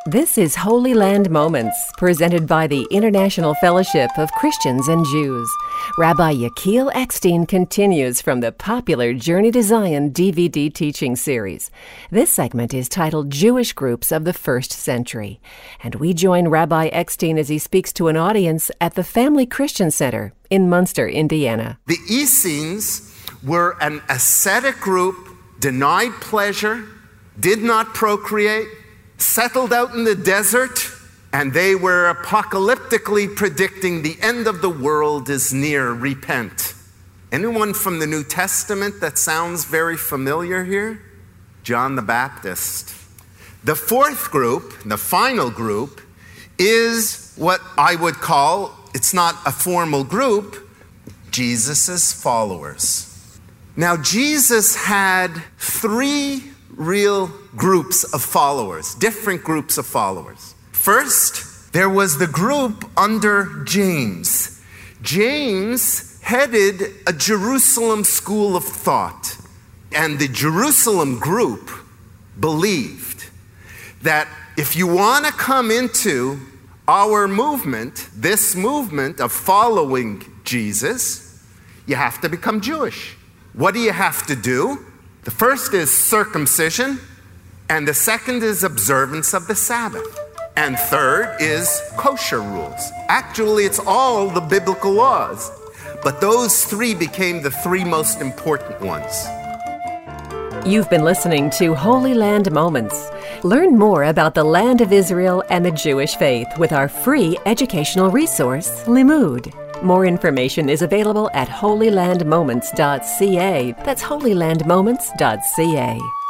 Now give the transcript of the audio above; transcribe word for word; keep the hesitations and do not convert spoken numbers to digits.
This is Holy Land Moments, presented by the International Fellowship of Christians and Jews. Rabbi Yechiel Eckstein continues from the popular Journey to Zion D V D teaching series. This segment is titled Jewish Groups of the First Century. And we join Rabbi Eckstein as he speaks to an audience at the Family Christian Center in Munster, Indiana. The Essenes were an ascetic group, denied pleasure, did not procreate, settled out in the desert, and they were apocalyptically predicting the end of the world is near. Repent. Anyone from the New Testament that sounds very familiar here? John the Baptist. The fourth group, the final group, is what I would call, it's not a formal group, Jesus' followers. Now, Jesus had three real groups of followers, different groups of followers. First, there was the group under James. James headed a Jerusalem school of thought, and the Jerusalem group believed that if you want to come into our movement, this movement of following Jesus, you have to become Jewish. What do you have to do? The first is circumcision, and the second is observance of the Sabbath. And third is kosher rules. Actually, it's all the biblical laws, but those three became the three most important ones. You've been listening to Holy Land Moments. Learn more about the land of Israel and the Jewish faith with our free educational resource, Limud. More information is available at holy land moments dot c a. That's holy land moments dot c a.